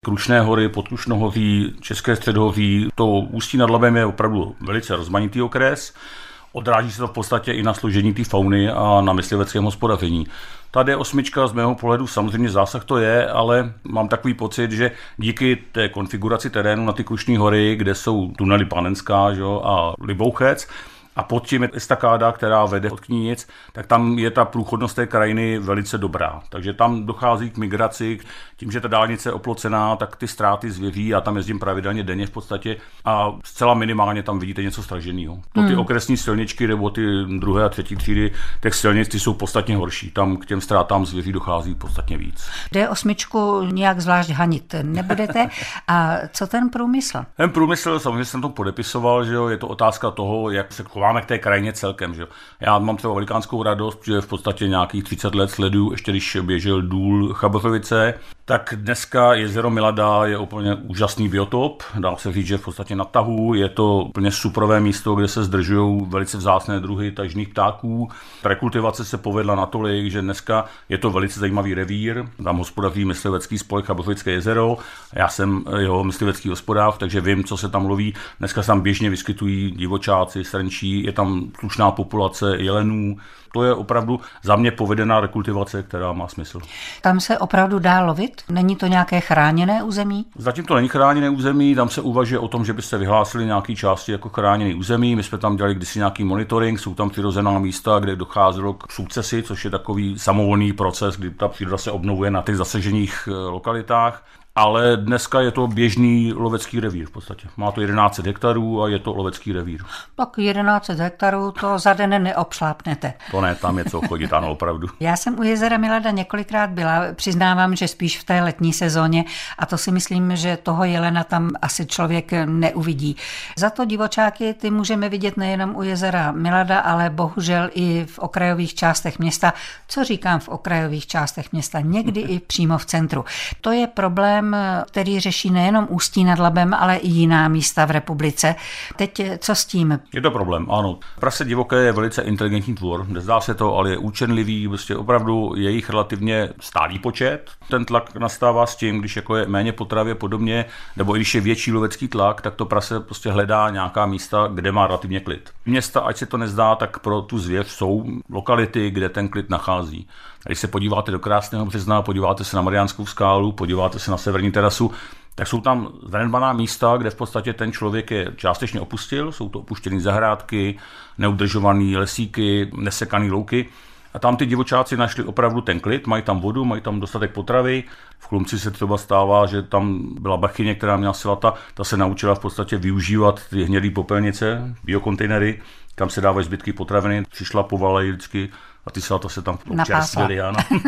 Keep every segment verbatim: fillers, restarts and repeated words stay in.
Krušné hory, Podkrušnohoří, České středohoří. To Ústí nad Labem je opravdu velice rozmanitý okres. Odráží se to v podstatě i na složení té fauny a na mysliveckém hospodaření. Ta D osm z mého pohledu samozřejmě zásah to je, ale mám takový pocit, že díky té konfiguraci terénu na ty Krušné hory, kde jsou tunely Panenská, že, a Libouchec, a pod tím je estakáda, která vede od Knínic, tak tam je ta průchodnost té krajiny velice dobrá. Takže tam dochází k migraci, tím, že ta dálnice je oplocená, tak ty ztráty zvěří, já tam jezdím pravidelně denně v podstatě a zcela minimálně tam vidíte něco straženého. To ty hmm. okresní silničky nebo ty druhé a třetí třídy těch silnic, ty jsou podstatně horší. Tam k těm ztrátám zvěří dochází podstatně víc. D osm nějak zvlášť hanit nebudete. A co ten průmysl? Ten průmysl, samozřejmě jsem to podepisoval, že jo, je to otázka toho, jak se chováme k té krajině celkem. Že jo. Já mám třeba velikánskou radost, že v podstatě nějakých třicet let sleduju, ještě když běžel důl Chabořovice, tak dneska jezero Milada je úplně úžasný biotop. Dá se říct, že v podstatě na tahu je to úplně superové místo, kde se zdržují velice vzácné druhy tažných ptáků. Rekultivace se povedla natolik, že dneska je to velice zajímavý revír. Tam hospodaří myslivecký spolek Chabořovické jezero. Já jsem jeho myslivecký hospodář, takže vím, co se tam loví. Dneska se tam běžně vyskytují divočáci, srnčí, je tam slušná populace jelenů. To je opravdu za mě povedená rekultivace, která má smysl. Tam se opravdu dá lovit? Není to nějaké chráněné území? Zatím to není chráněné území, tam se uvažuje o tom, že byste vyhlásili nějaké části jako chráněné území. My jsme tam dělali kdysi nějaký monitoring, jsou tam přirozená místa, kde docházelo k sukcesi, což je takový samovolný proces, kdy ta příroda se obnovuje na těch zasažených lokalitách. Ale dneska je to běžný lovecký revír v podstatě. Má to jedenáct set hektarů a je to lovecký revír. Tak jedenáct set hektarů to za den neobšlápnete. To ne, tam je co chodit, ano, opravdu. Já jsem u jezera Milada několikrát byla, přiznávám, že spíš v té letní sezóně a to si myslím, že toho jelena tam asi člověk neuvidí. Za to divočáky ty můžeme vidět nejenom u jezera Milada, ale bohužel i v okrajových částech města. Co říkám v okrajových částech města? Někdy i přímo v centru. To je problém, který řeší nejenom Ústí nad Labem, ale i jiná místa v republice. Teď co s tím? Je to problém, ano. Prase divoké je velice inteligentní tvor, nezdá se to, ale je účenlivý, prostě opravdu je jich relativně stálý počet. Ten tlak nastává s tím, když jako je méně potravy podobně, nebo i když je větší lovecký tlak, tak to prase prostě hledá nějaká místa, kde má relativně klid. Města, ať se to nezdá, tak pro tu zvěř jsou lokality, kde ten klid nachází. Když se podíváte do krásného Března, podíváte se na Mariánskou skálu, podíváte se na severní terasu, tak jsou tam zanedbaná místa, kde v podstatě ten člověk je částečně opustil, jsou to opuštěné zahrádky, neudržované lesíky, nesekané louky. A tam ty divočáci našli opravdu ten klid, mají tam vodu, mají tam dostatek potravy. V Chlumci se třeba stává, že tam byla bachyně, která měla silata, ta se naučila v podstatě využívat ty hnědé popelnice, biokontejnery, kam se dávají zbytky potraviny, přišla povalej vždycky a ty silata se tam občerstvily.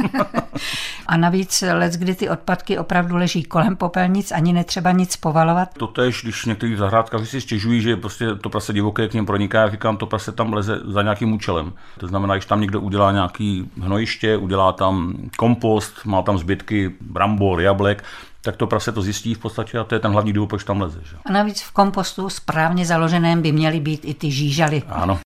A navíc leckdy ty odpadky opravdu leží kolem popelnic, ani netřeba nic povalovat. Totéž, když některý zahrádkaři si stěžují, že prostě to prase divoké k něm proniká, já říkám, to prase tam leze za nějakým účelem. To znamená, když tam někdo udělá nějaký hnojiště, udělá tam kompost, má tam zbytky brambor, jablek, tak to prase to zjistí v podstatě a to je ten hlavní důvod, proč tam leze. Že? A navíc v kompostu správně založeném by měly být i ty žížaly. Ano.